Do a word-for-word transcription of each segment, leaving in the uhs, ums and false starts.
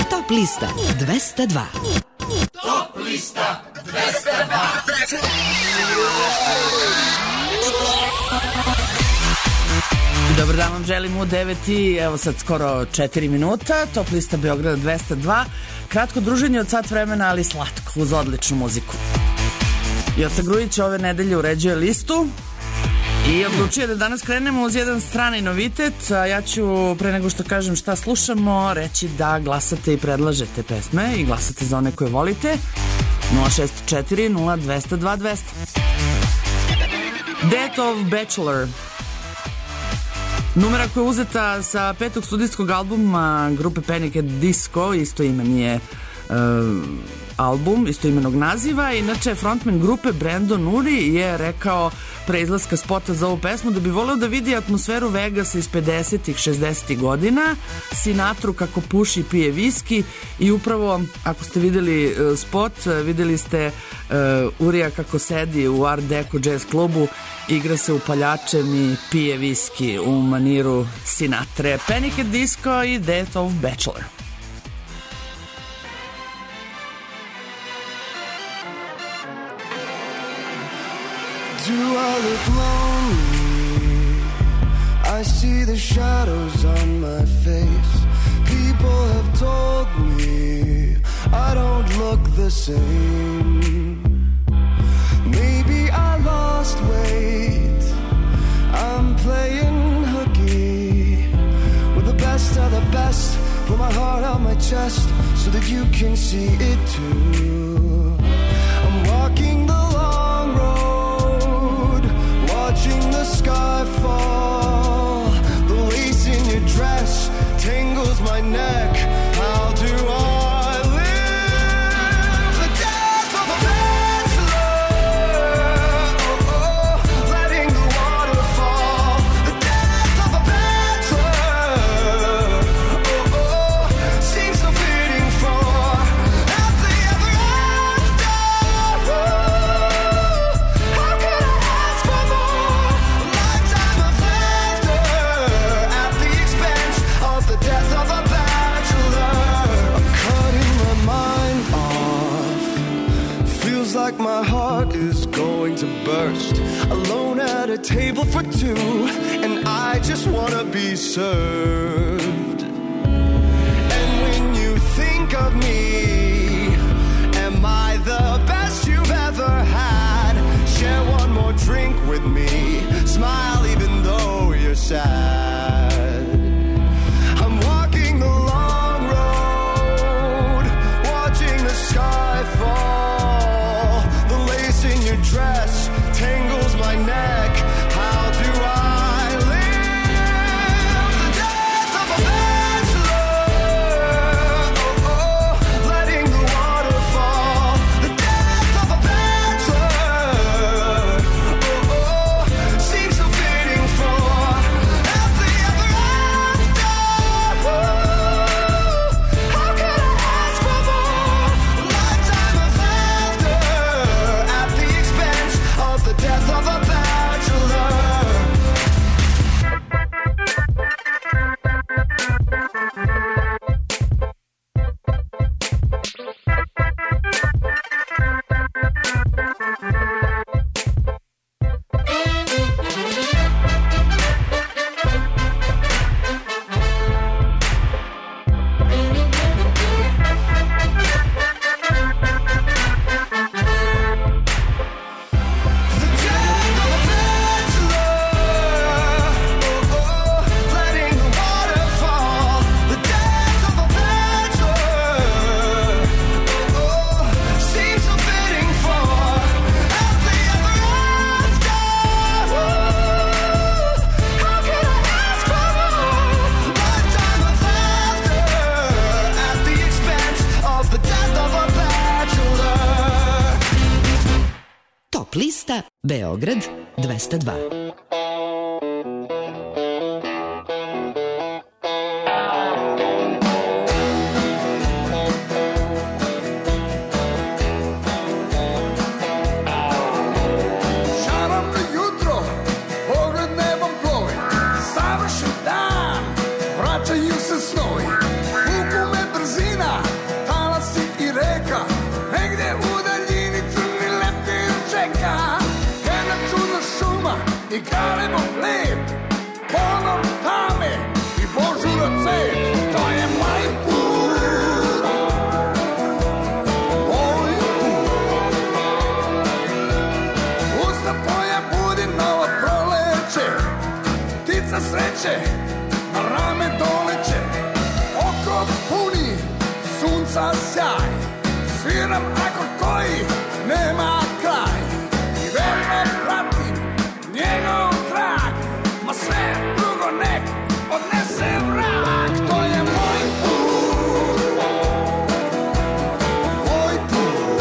Top lista dvesta dva. Top lista dvesta dva. Dobar dan vam želim u devet i evo sad skoro četiri minuta. Top lista Beograda dvesta dva. Kratko druženje od sat vremena, ali slatko uz odličnu muziku. Joca Grujić ove nedelje uređuje listu i odlučio da danas krenemo uz jedan strani novitet. A ja ću, pre nego što kažem šta slušamo, reći da glasate i predlažete pesme i glasate za one koje volite. nula šest četiri nula dvesta dva dvesta. Death of Bachelor, numera koja je uzeta sa petog studijskog albuma grupe Panic at Disco, isto imen je uh, album, isto imenog naziva. Inače, frontman grupe Brandon Urie je rekao pre izlaska spota za ovu pesmu da bi voleo da vidi atmosferu Vegasa iz pedesetih, šezdesetih godina, Sinatru kako puši i pije viski i upravo, ako ste videli uh, spot, videli ste uh, Urija kako sedi u Art Deco jazz klubu, igra se upaljačem i pije viski u maniru Sinatre. Panic at Disco i Death of Bachelor. Do I look lonely? I see the shadows on my face. People have told me I don't look the same. Maybe I lost weight. I'm playing hooky with the best of the best. Put my heart on my chest so that you can see it too. I'm walking the long road, watching the sky fall. The lace in your dress tangles my neck. How do I live the death of a bachelor? Oh, oh, letting the water fall. The death of a bachelor. Oh, oh, seems so fitting for happily ever after. How could I ask for more? A lifetime of laughter at the expense of the death of a bachelor. I'm cutting my mind off. Feels like my heart is going to burst. Alone at a table for two, and I just wanna be served. And when you think of me, am I the best you've ever had? Share one more drink with me. Smile even though you're sad. I'm walking the long road, watching the sky fall. The lace in your dress tangles my neck. How do I live the death of a bachelor? Oh, oh, letting the water fall. The death of a bachelor. Oh, oh, seems so fitting for happily ever after. How could I ask for more? A lifetime of laughter at the expense of the death of a bachelor. Top lista Beograd dvesta dva. Šarano jutro, pogled nebom plovi, savršen dan, vraćaju se snovi, vuku me brzina, i galebo lep, ponor tame i božura cet, to je moj put. Moj put. Usta tvoja budi novo proleće, ptica sreće na rame doleće, oko puni sunca sjaj, sviram akord koji nema kraj i verno pratim njegov trag, ma sve drugo nek odnese vrag, to je moj put, moj put.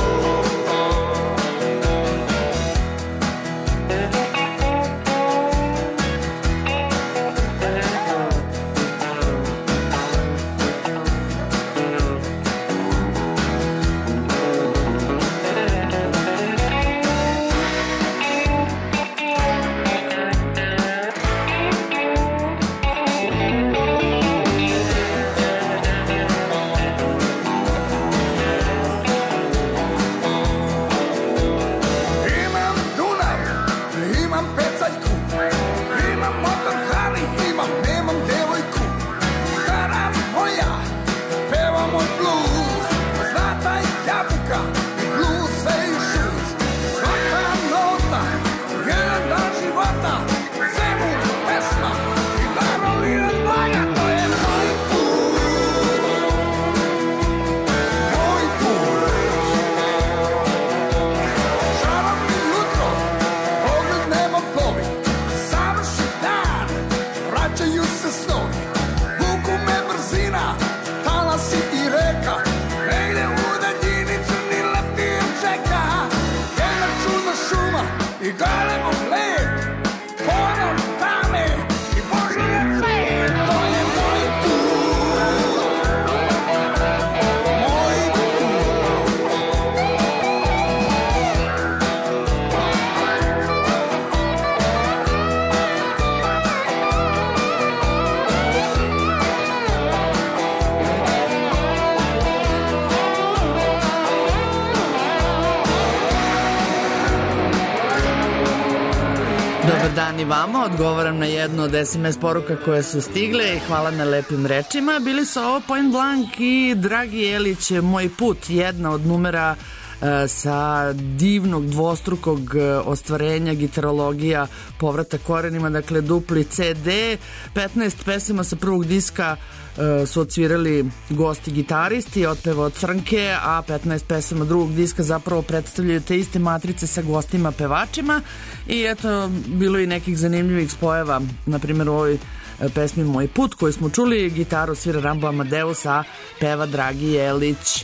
Dan i vama, odgovaram na jednu od es em es poruka koje su stigle i hvala na lepim rečima. Bili su ovo Point Blank i Dragi Jelić, Moj put, jedna od numera e, sa divnog dvostrukog ostvarenja, gitarologija, povrata korenima, dakle dupli ce de, petnaest pesama sa prvog diska e, su odsvirali gosti gitaristi, otpeva od Crnke, a petnaest pesama drugog diska zapravo predstavljaju te iste matrice sa gostima pevačima i eto, bilo i nekih zanimljivih spojeva, na primjer u ovoj pesmi Moj put koju smo čuli, gitaru svira Rambo Amadeus, a peva Dragi Jelić.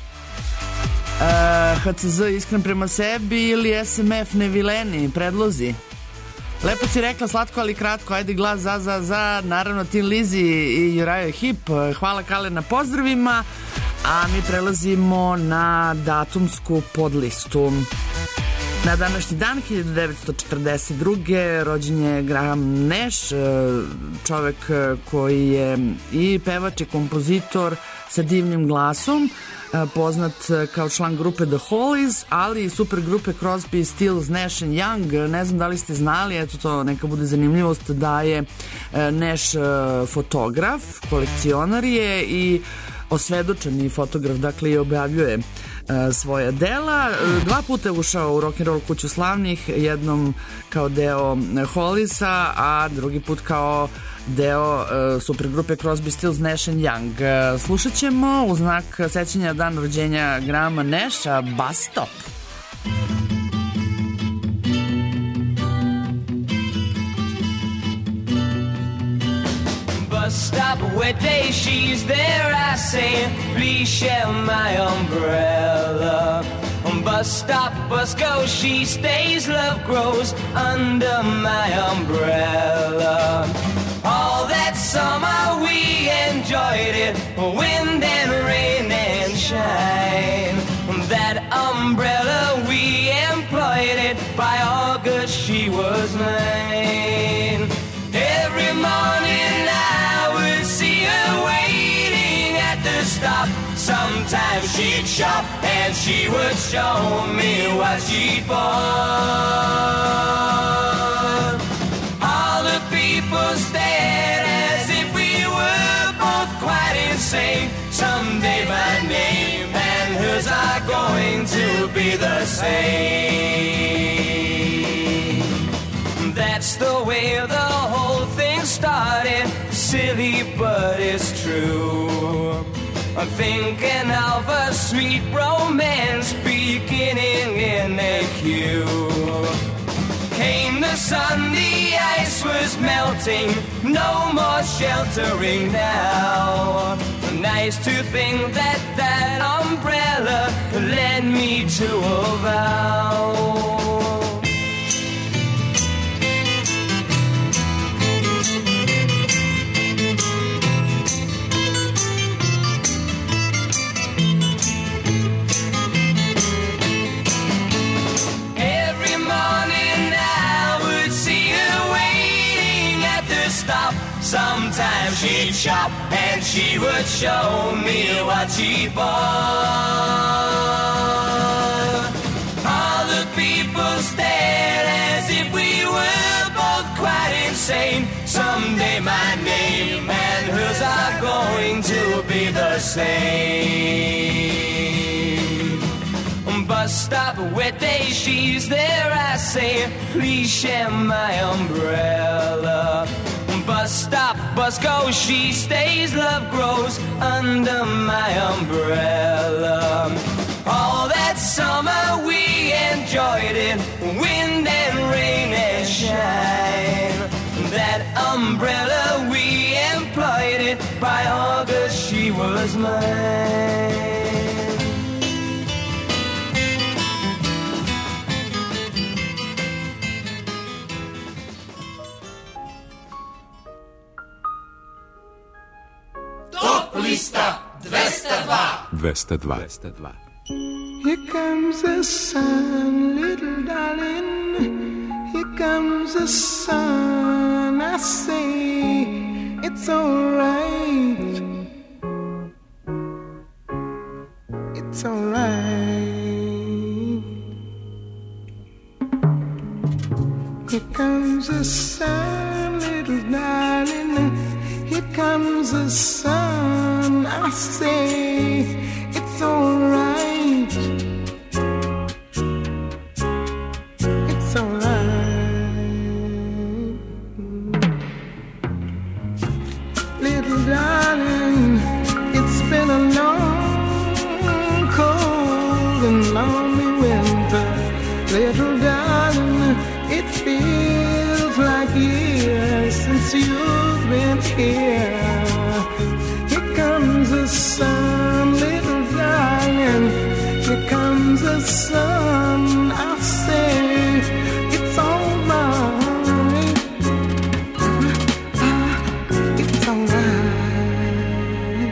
Uh, ha ce ze Iskren prema sebi ili es em ef Nevileni, predlozi. Lepo si rekla, slatko ali kratko, ajde glas za, za, za, naravno Tin Lizi i Jurajo Hip, hvala Kale na pozdravima, a mi prelazimo na datumsku podlistu. Na današnji dan, hiljadu devetsto četrdeset druge rođen je Graham Nash, čovek koji je i pevač i kompozitor sa divnim glasom, poznat kao član grupe The Hollies, ali i super grupe Crosby, Stills, Nash and Young. Ne znam da li ste znali, eto to neka bude zanimljivost, da je Nash fotograf, kolekcionar je i osvedočeni fotograf, dakle i objavljuje svoja dela. Dva puta je ušao u rock'n'roll kuću slavnih, jednom kao deo Holliesa, a drugi put kao deo uh, supergrupe Crosby, Stills, Nash and Young. Uh, slušat ćemo u znak sećanja dan rođenja Grahama Nasha Bus Stop. Bus stop, wet day, she's there, I say, please share my umbrella. Bus stop, bus goes, she stays, love grows under my umbrella. All that summer we enjoyed it, wind and rain and shine. That umbrella we employed it, by August she was mine. Every morning I would see her waiting at the stop. Sometimes she'd shop and she would show me what she'd bought. be the same. That's the way the whole thing started. Silly, but it's true. I'm thinking of a sweet romance beginning in a queue. Came the sun, the ice was melting, no more sheltering now. Nice to think that that umbrella led me to a vow. Sometimes she'd shop and she would show me what she bought. All the people stared as if we were both quite insane. Someday my name and hers are going to be the same. Bus stop, wet day, she's there, I say, please share my umbrella. Bus stop, bus goes, she stays, love grows under my umbrella. All that summer we enjoyed it, wind and rain and shine. That umbrella we employed it, by August she was mine. Lista dvesta dva. dvesta dva. Here comes the sun, little darling. Here comes the sun. I say it's alright. It's alright. Here comes the sun, little darling. Here comes the sun, I say it's alright. It's alright. Little darling, it's been a long, cold and lonely winter. Little darling, it feels like years since you've been here. Here comes the sun, little darling. Here comes the sun. I say it's alright. It's alright.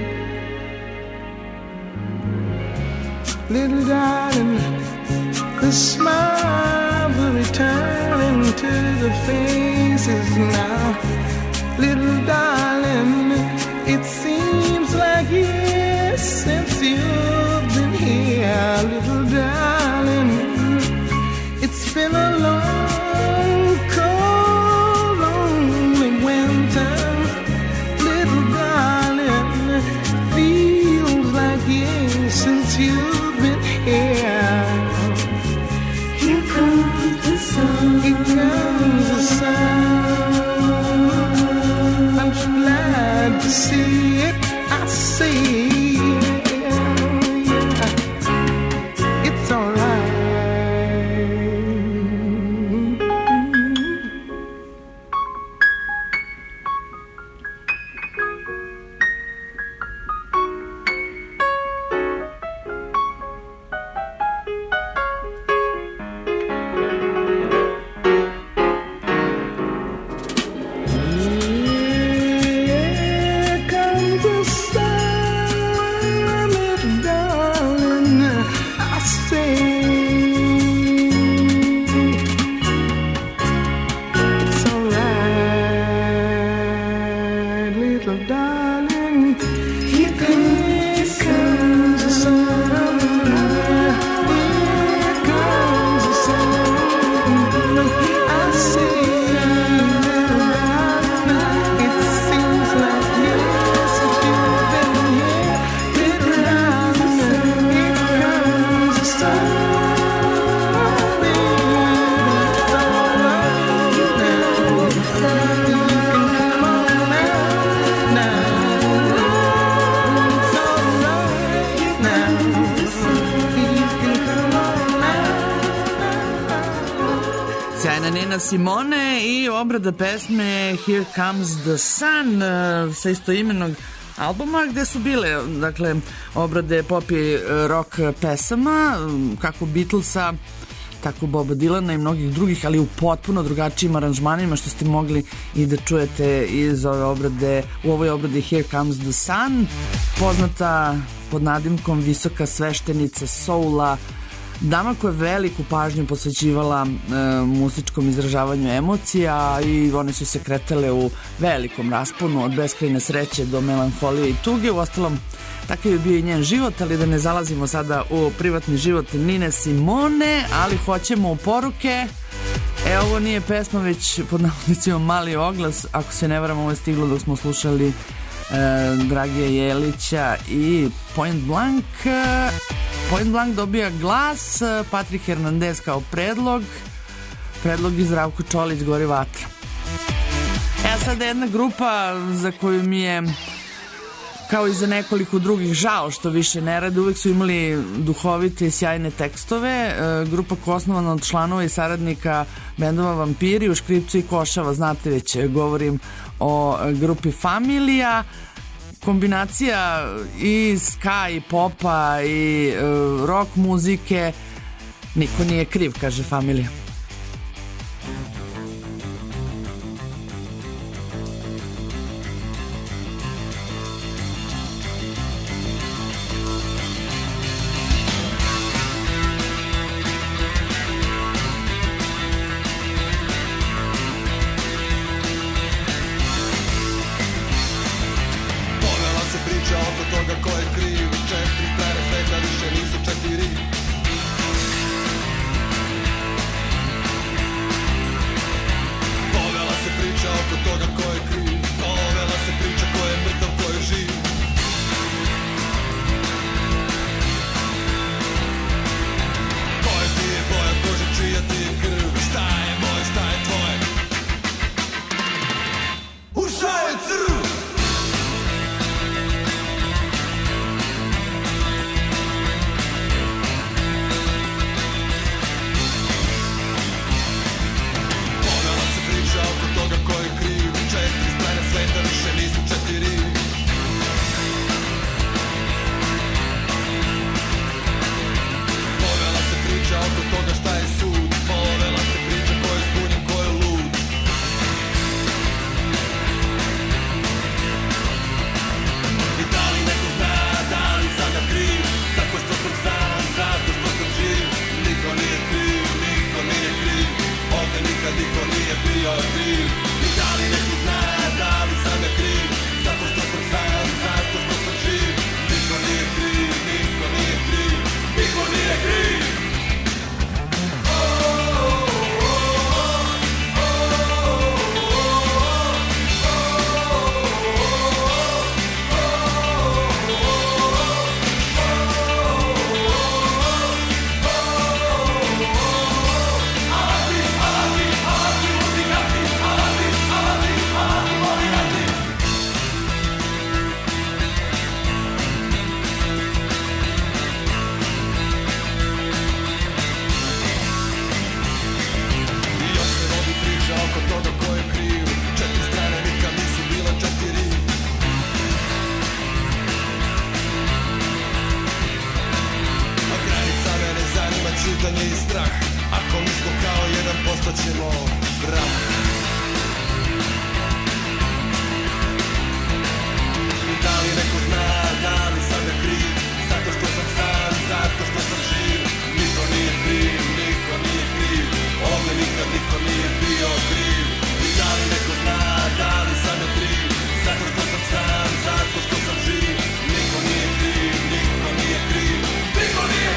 Little darling, the smiles are returning to the faces now. Little darling, it seems like years since you've been here. Little darling, it's been a long, cold, lonely winter. Little darling, feels like years since you've been here. Here comes the sun. Here comes the sun. I'm so glad to see it. I see it. Yeah. It's alright. Here comes Nina Simone i obrada pesme Here Comes the Sun sa istoimenog albuma gde su bile dakle obrade pop i rock pesama kako Beatlesa tako Boba Dylana i mnogih drugih, ali u potpuno drugačijim aranžmanima što ste mogli i da čujete iz ove obrade, u ovoj obradi Here Comes the Sun, poznata pod nadimkom visoka sveštenica soula, dama koja je veliku pažnju posvećivala e, muzičkom izražavanju emocija i one su se kretale u velikom rasponu od beskrajne sreće do melanholije i tuge. Uostalom, takav je bio i njen život, ali da ne zalazimo sada u privatni život Nine Simone, ali hoćemo u poruke. E, ovo nije pesma, već pod navodnicima mali oglas, ako se ne varam, ovo je stiglo dok smo slušali e, Dragija Jelića i Point Blank. Point Blank dobija glas, Patrik Hernandez kao predlog, predlog iz Zdravko Čolić, Gori vatra. E, sada jedna grupa za koju mi je, kao i za nekoliko drugih, žao što više ne rade, uvek su imali duhovite i sjajne tekstove. E, grupa koja je osnovana od članova i saradnika bendova Vampiri, U škripcu i Košava, znate već, govorim o grupi Familija. Kombinacija i ska i popa i e, rock muzike, niko nije kriv, kaže Familija.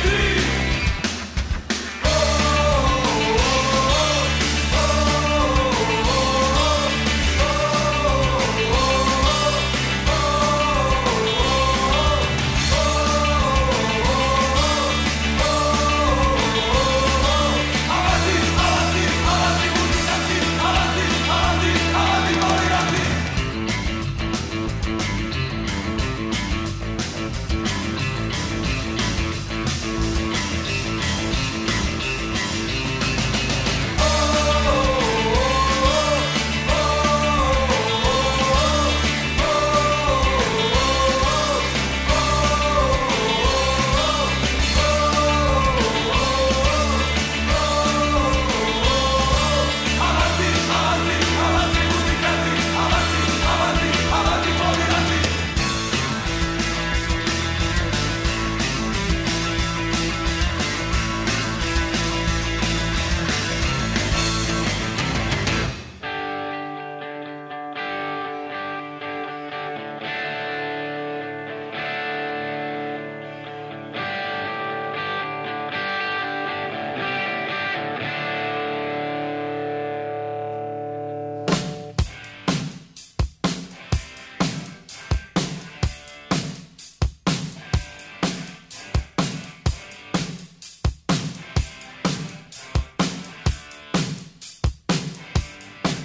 Oh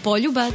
Poljubac.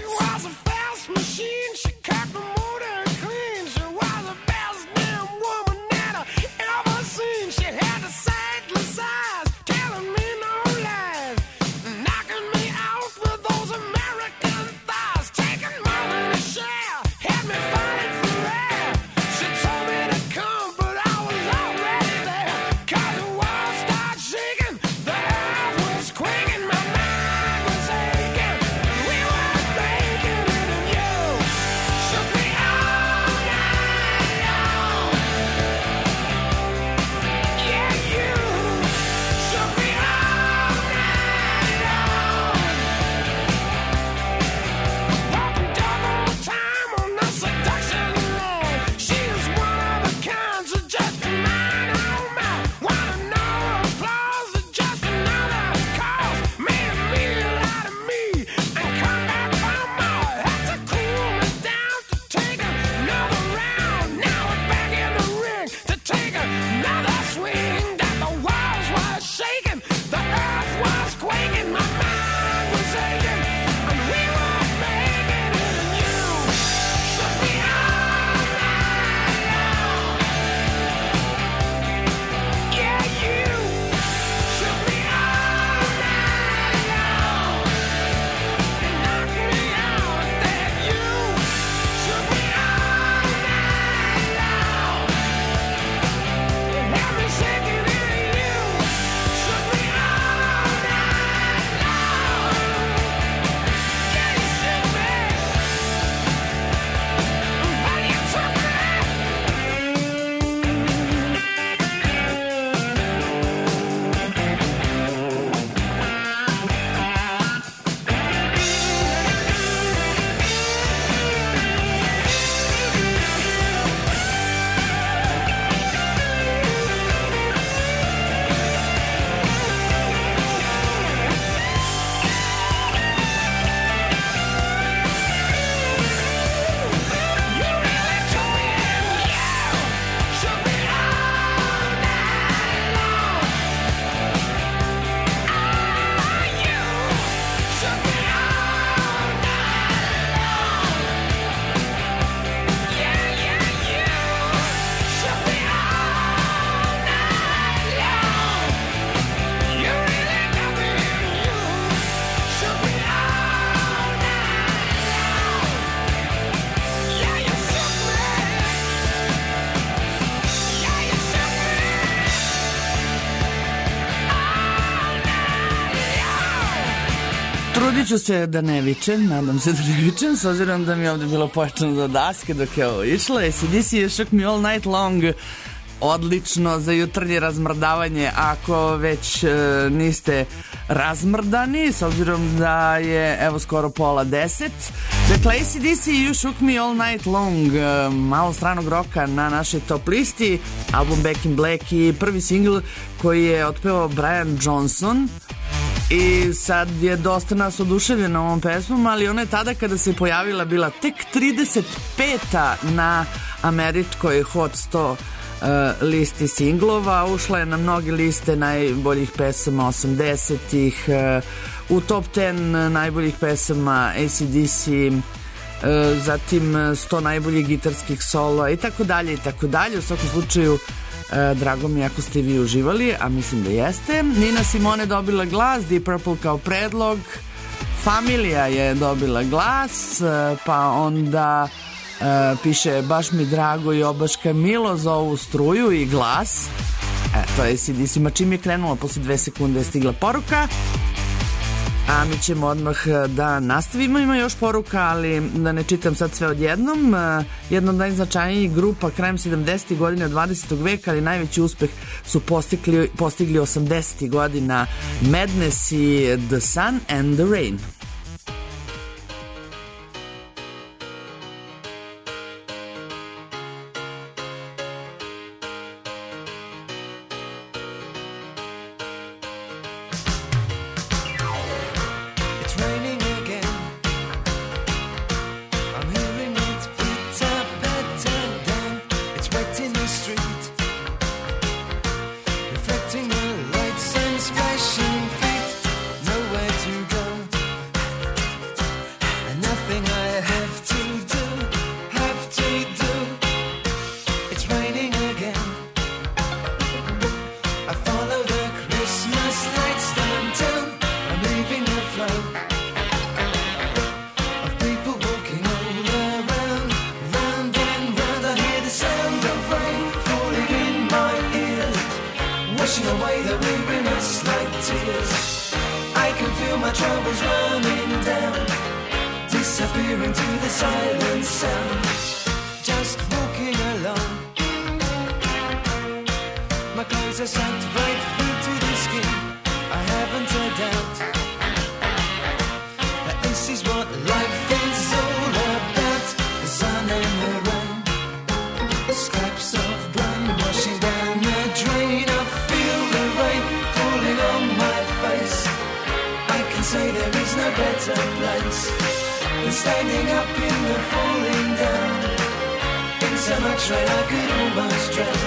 Trudit ću se da ne vičem, nadam se da ne vičem, s obzirom da mi je ovde bilo pojačano do daske dok je ovo išlo. A C D C je Shook Me All Night Long, odlično za jutarnje razmrdavanje ako već e, niste razmrdani, s obzirom da je evo skoro pola deset. Dakle, A C D C i You Shook Me All Night Long, e, malo stranog roka na našoj top listi, album Back in Black i prvi singl koji je otpevao Brian Johnson. I sad je dosta nas oduševljeno ovom pesmom, ali ona je tada kada se pojavila bila tek trideset peta na američkoj Hot sto uh, listi singlova. Ušla je na mnoge liste najboljih pesama osamdesetih, uh, u top deset najboljih pesama A C D C, uh, zatim sto najboljih gitarskih soloa i tako dalje i tako dalje. U svakom slučaju E, drago mi ako ste vi uživali, a mislim da jeste. Nina Simone dobila glas, Deep Purple kao predlog, Familija je dobila glas, e, pa onda e, piše baš mi drago i obaška milo za ovu struju i glas. Eto, A C D C, ma čim je krenula, posle dve sekunde je stigla poruka. A mi ćemo odmah da nastavimo, ima još poruka, ali da ne čitam sad sve odjednom. Jedna od najznačajnijih grupa krajem sedamdesetih godina dvadesetog veka, ali najveći uspeh su postigli, postigli osamdesetih godina, Madness i The Sun and the Rain. Reflecting the lights and splashing feet, nowhere to go. washing away the weariness like tears. I can feel my troubles running down, disappearing to the silent sound. Just walking along, my clothes are sucked right through to the skin. I haven't a doubt that this is what life is all about. The sun and the rain, the scraps of grain washing down the drain. I feel the rain falling on my face. I can say there is no better place than standing up in the falling down. In so much rain I could almost drown.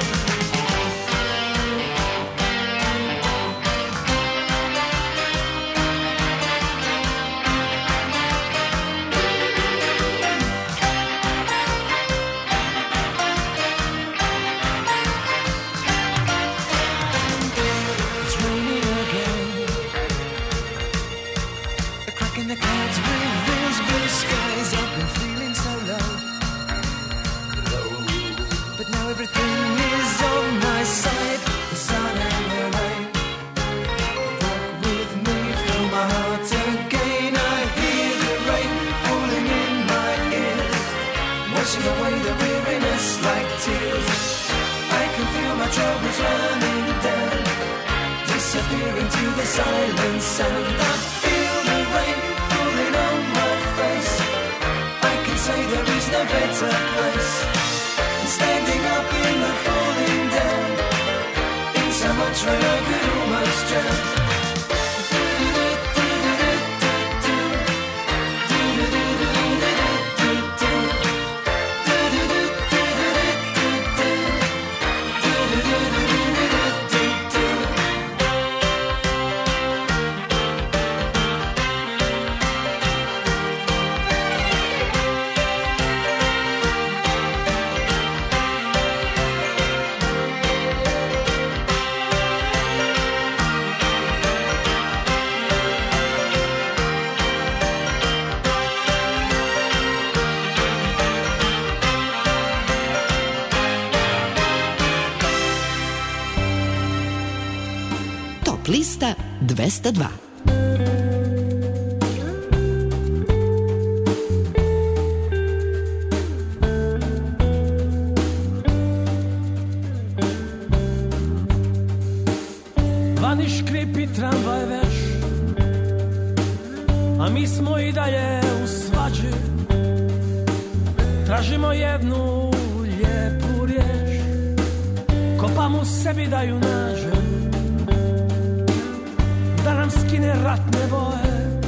Silent sound. I feel the rain falling on my face. I can say there is no better place than standing up in the falling down. In so much rain I could almost drown. Lista dvesta dva. Vani škripi tramvaj veš, a mi smo i dalje u svađi. Tražimo jednu lijepu riječ, kopam u sebi da ju nađem, da nam skine ratne boje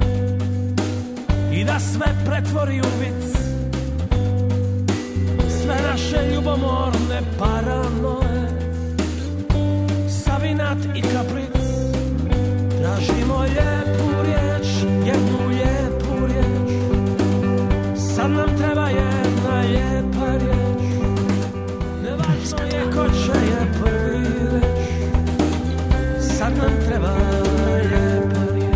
i da sve pretvori u vic, sve naše ljubomorne paranoje, sav inat i kapric. Tražimo lijepu riječ, jednu lijepu riječ, sad nam treba jedna lijepa riječ, nevažno je ko će je prvi reć, sad nam treba lijepa riječ.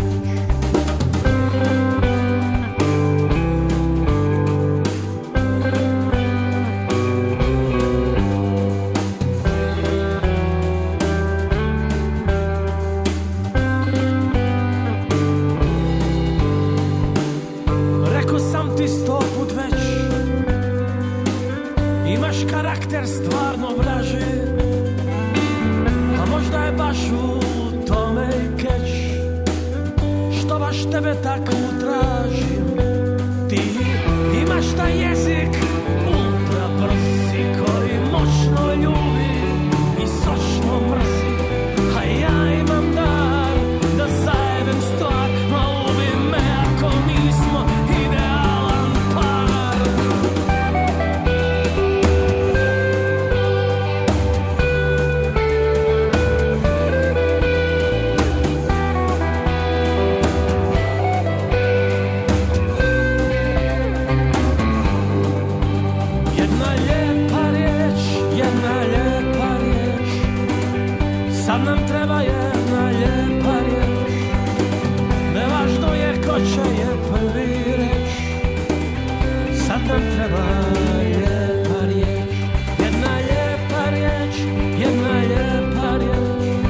Rekao sam ti sto put već, imaš karakter stvarno vraži, a možda je baš u tome i keć, što baš tebe takvu tražim. Ti imaš taj jezik ultra brzi koji moćno ljubi i sočno mrzi, a ja imam dar da zajebem stvar, ma ubi me ako nismo idealan par. Sad nam treba jedna lijepa riječ, nevažno je ko će je prvi reć, sad nam treba lijepa riječ, jedna lijepa riječ, jedna lijepa riječ,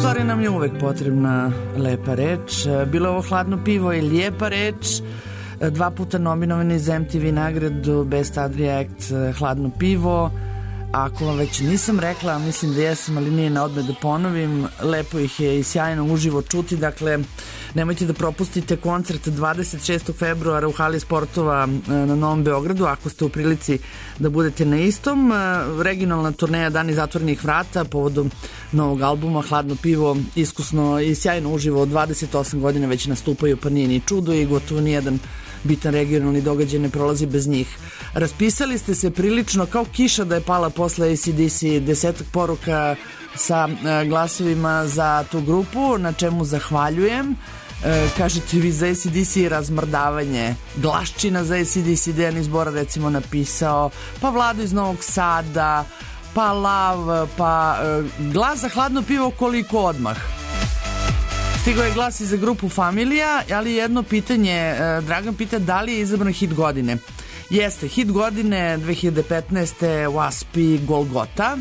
stvari nam je uvek potrebna lepa reč. Bilo je ovo hladno pivo i lijepa reč. Dva puta nominovani za M T V nagradu Best Adria Act hladno pivo. Ako vam već nisam rekla, mislim da jesam, ali nije na odmet da ponovim, lepo ih je i sjajno uživo čuti, dakle nemojte da propustite koncert dvadeset šestog februara u hali sportova na Novom Beogradu, ako ste u prilici da budete na istom. Regionalna turneja Dani zatvorenih vrata povodom novog albuma Hladno pivo, iskusno i sjajno uživo, od dvadeset osam godina već nastupaju, pa nije ni čudo i gotovo nijedan bitan regionalni događaj ne prolazi bez njih. Raspisali ste se prilično kao kiša da je pala posle A C D C, desetak poruka sa glasovima za tu grupu, na čemu zahvaljujem. E, kažete vi za A C D C razmrdavanje, Glaščina za A C D C, Dejan iz Bora recimo napisao, pa Vlado iz Novog Sada, pa Lav, pa e, glas za hladno pivo koliko odmah. Stigao je glas i za grupu Familija, ali jedno pitanje, Dragan pita da li je izabran hit godine. Jeste, hit godine dve hiljade petnaeste. Wasp i Golgota.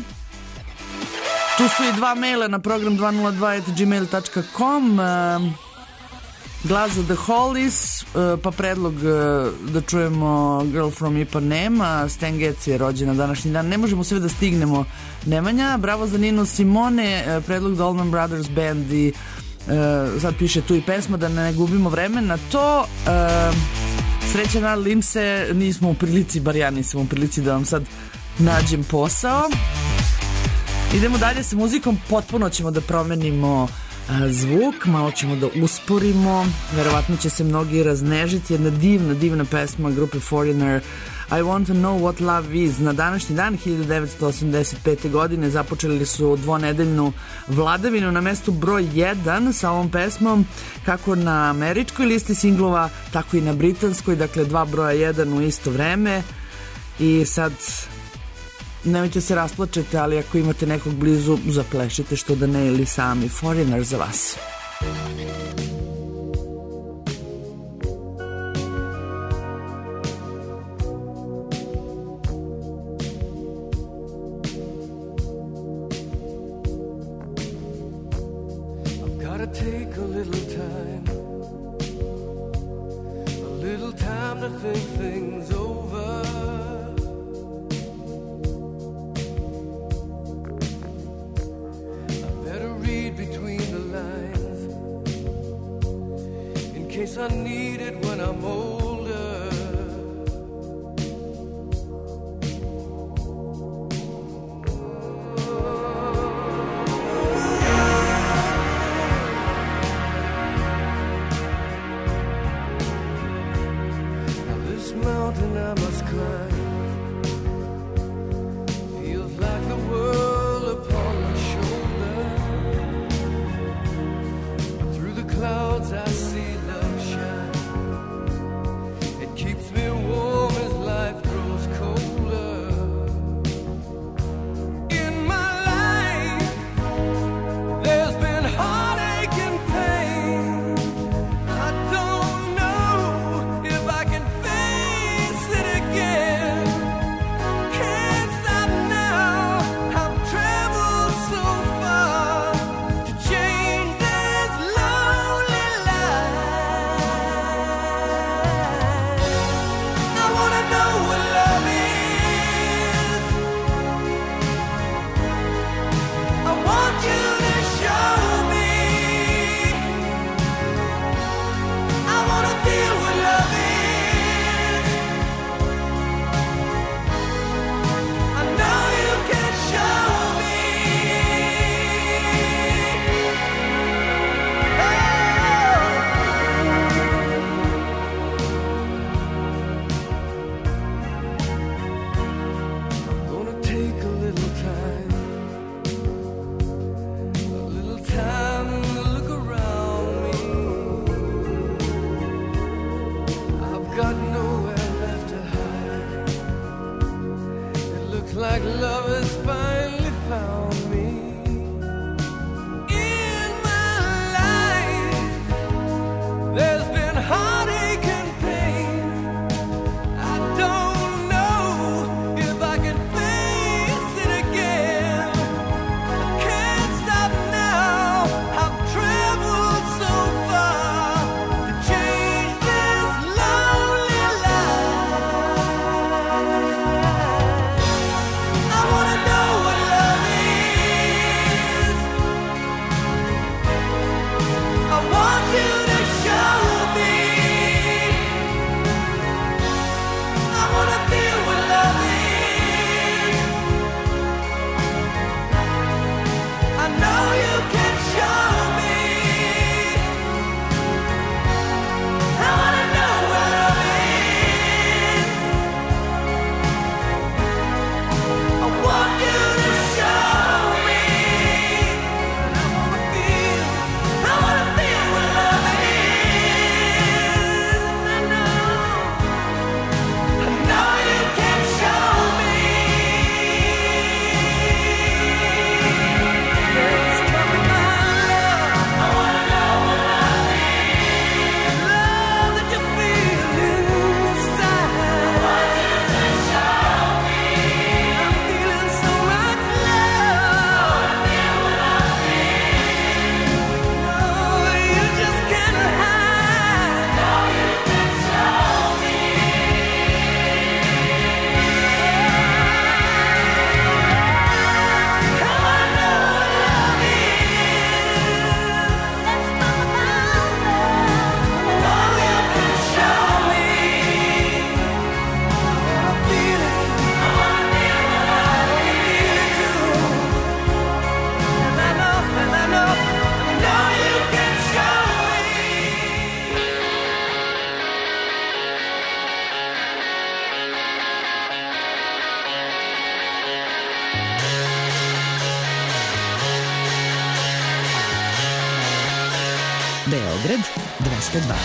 Tu su i dva maila na program dva nula dva at gmail dot com. Glas za The Hollies, pa predlog da čujemo Girl from Ipanema. Stan Getz je rođen na današnji dan. Ne možemo sve da stignemo, Nemanja. Bravo za Nino Simone, predlog da Allman Brothers Band i Uh, sad piše tu i pesma, da ne gubimo vreme na to. Uh, sreća nalim se, nismo u prilici, bar ja nisam u prilici da vam sad nađem posao. Idemo dalje sa muzikom, potpuno ćemo da promenimo uh, zvuk, malo ćemo da usporimo, verovatno će se mnogi raznežiti. Jedna divna, divna pesma grupe Foreigner, I Want to Know What Love Is. Na današnji dan hiljadu devetsto osamdeset pete. godine započeli su dvonedeljnu vladavinu na mestu broj jedan sa ovom pesmom, kako na američkoj listi singlova, tako i na britanskoj, dakle dva broja jedan u isto vreme. I sad nemojte se rasplačete, ali ako imate nekog blizu, zaplešite, što da ne, ili sami. Foreigner za vas. Take a little time, a little time to think things over. I better read between the lines in case I need it when I'm older. Mountain I must climb feels like the world upon my shoulder. Through the clouds I see love shine. It keeps me warm as life grows colder. In my life there's been heartache and pain. I don't know if I can like love has finally found me. In my life there's been heartache and pain. I don't know if I can face it again. I can't stop now. Beograd dvesta dva.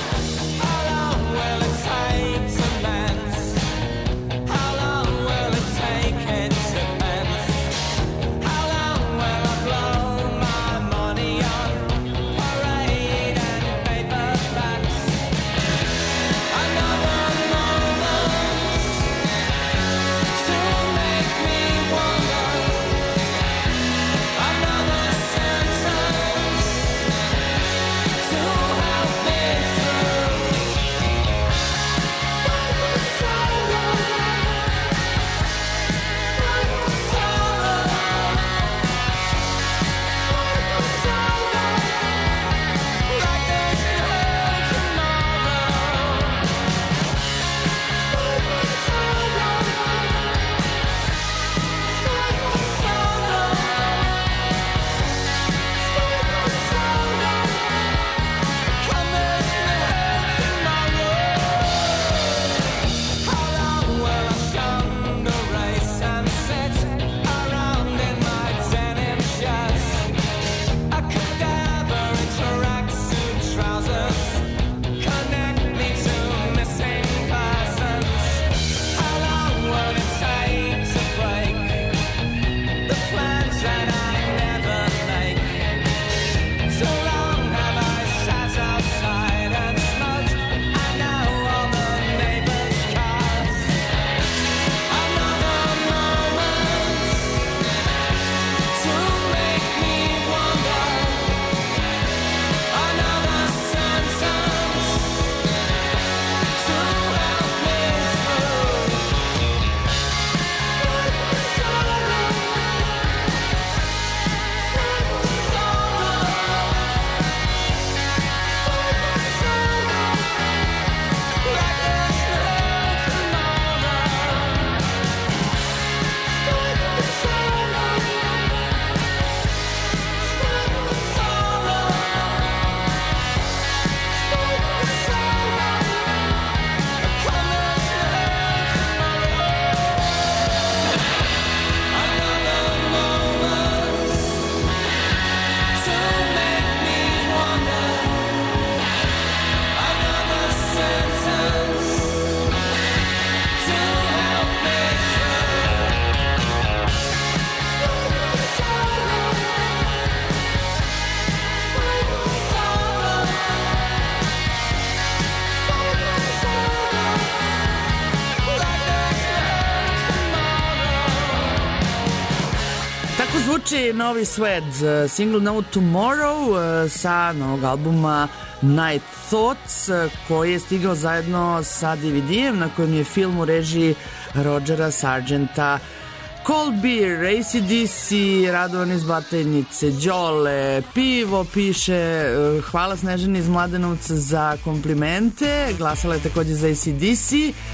Zvuči novi Swed, single No Tomorrow sa novog albuma Night Thoughts, koji je stigao zajedno sa D V D-em na kojem je film u režiji Rodgera Sargenta. Cold Beer, A C D C, Radovan iz Batajnice, Đole, Pivo piše, hvala Snežani iz Mladenovca za komplimente, glasala je takođe za A C D C,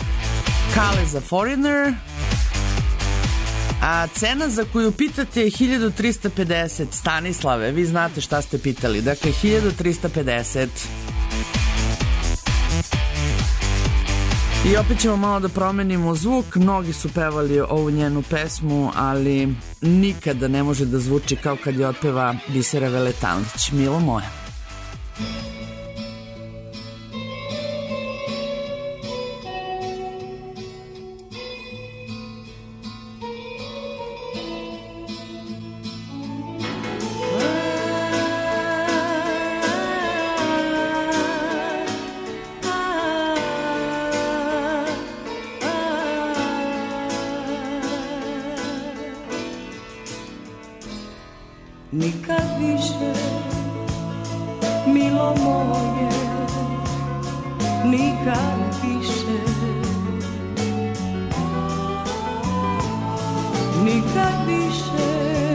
Kale za Foreigner, a cena za koju pitate je hiljadu trista pedeset. Stanislave, vi znate šta ste pitali, dakle hiljadu trista pedeset. I opet ćemo malo da promenimo zvuk. Mnogi su pevali ovu njenu pesmu, ali nikada ne može da zvuči kao kad je otpeva Bisera Veletanlić. Milo moje. Nikad više, milo moje, nikad više, nikad više,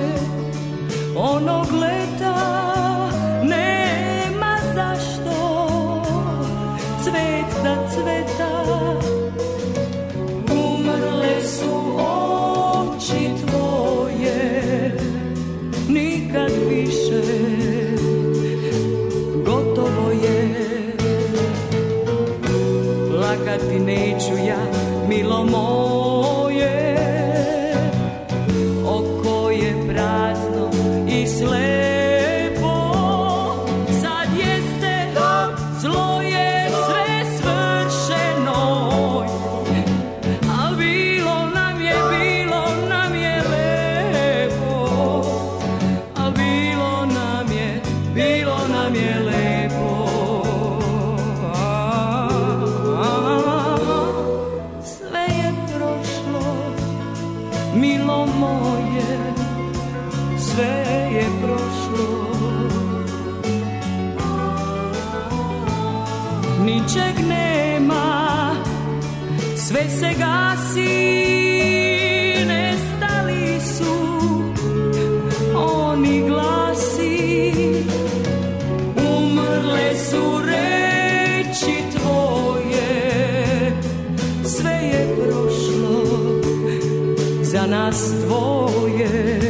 onog leta nema zašto, cvet da cveta, umrle su oči tvoje, nikad više, gotovo je, plakati neću ja, milo moje, oko je prazno i slepo, sad jeste milo moje, sve je prošlo. Ničeg nema, sve se gasi, nestali su oni glasi, umrle su reči tvoje, sve je prošlo za nas dvoje.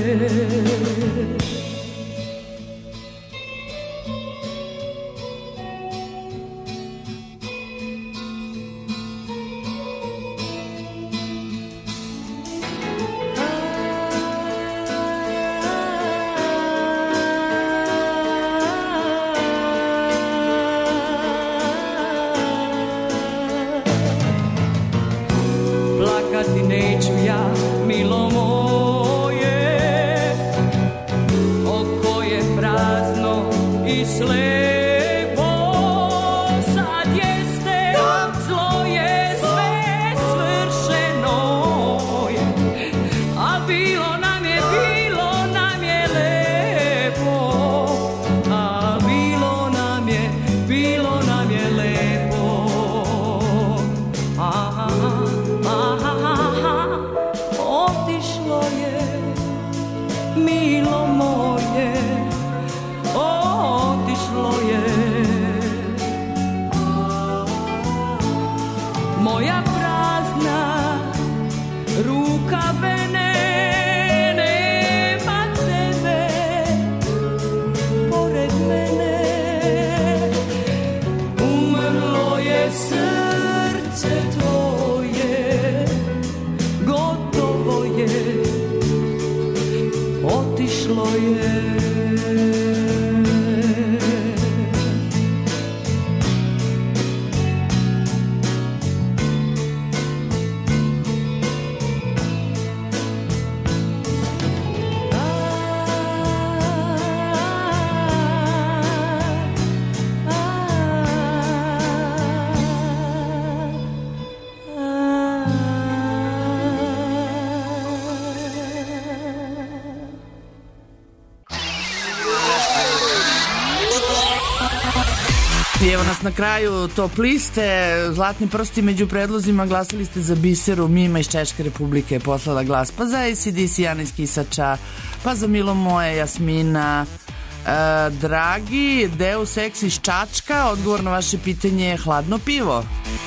Neću ja, milo moje, oko je prazno i slepo, sad jeste, zlo je sve svršeno, a bilo nam je, bilo nam je lepo, a bilo nam je, bilo nam je lepo. Aha, aha, otišlo je, milo moje, otišlo je. Moja prazna ruka vene, nema tebe pored mene, umrlo je srce tvoje, gotovo je, otišlo je. I evo nas na kraju top liste. Zlatni prsti među predlozima. Glasali ste za Biseru. Mima iz Češke Republike je poslala glas. Pa za A C D C Jana iz Kisača. Pa za Milo moje Jasmina. E, dragi Deus Ex iz Čačka. Odgovor na vaše pitanje je hladno pivo.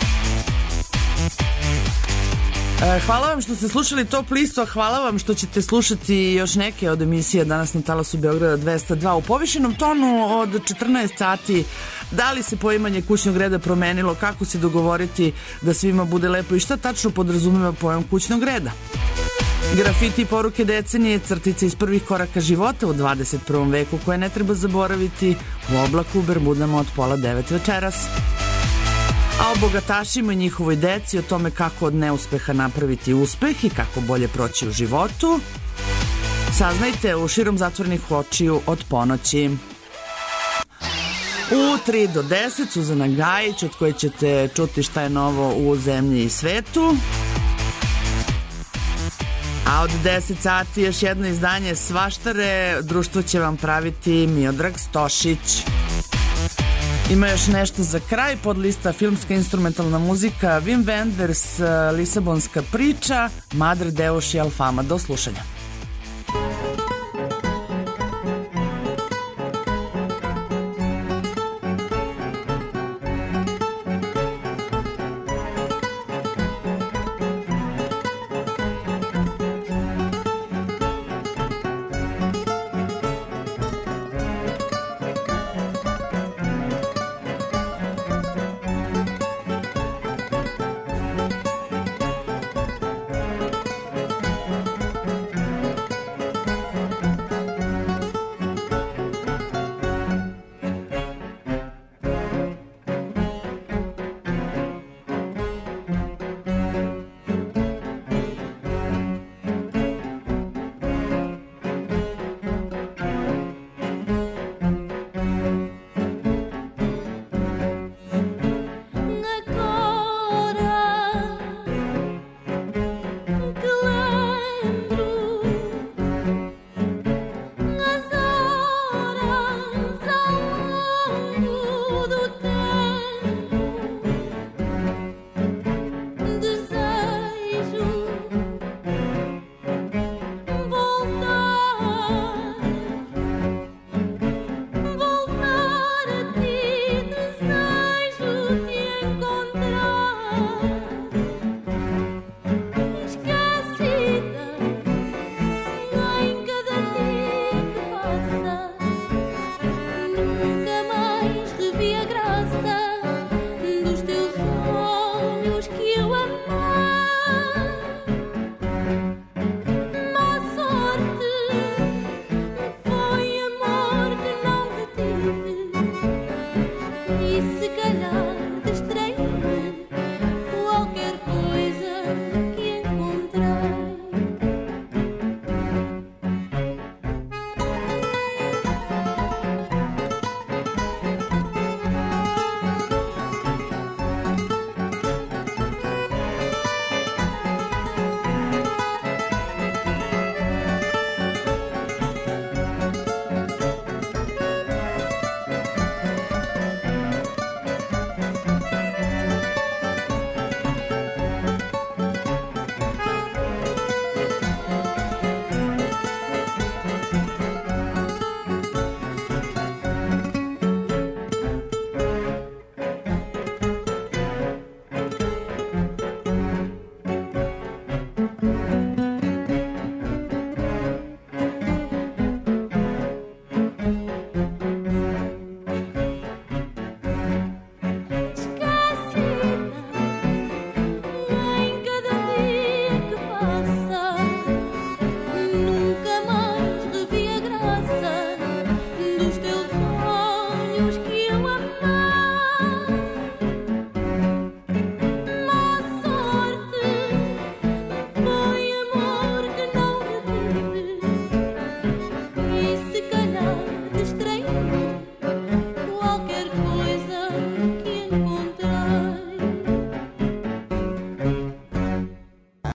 Hvala vam što ste slušali top listu, a hvala vam što ćete slušati još neke od emisija danas na Talasu Beograda dvesta dva u povišenom tonu od četrnaest sati. Da li se poimanje kućnog reda promenilo, kako se dogovoriti da svima bude lepo i šta tačno podrazumeva pojam kućnog reda. Grafiti i poruke decenije, crtice iz prvih koraka života u dvadeset prvom veku koje ne treba zaboraviti u oblaku u Bermudama od pola devet večeras. A o bogatašima i njihovoj deci, o tome kako od neuspeha napraviti uspeh i kako bolje proći u životu, saznajte u Širom zatvorenih očiju od ponoći. U tri do deset Suzana Gajić, od koje ćete čuti šta je novo u zemlji i svetu. A od deset sati još jedno izdanje Svaštare, društvo će vam praviti Miodrag Stošić. Ima još nešto za kraj, pod lista filmska instrumentalna muzika, Wim Wenders, Lisabonska priča, Madre Deus i Alfama. Do slušanja.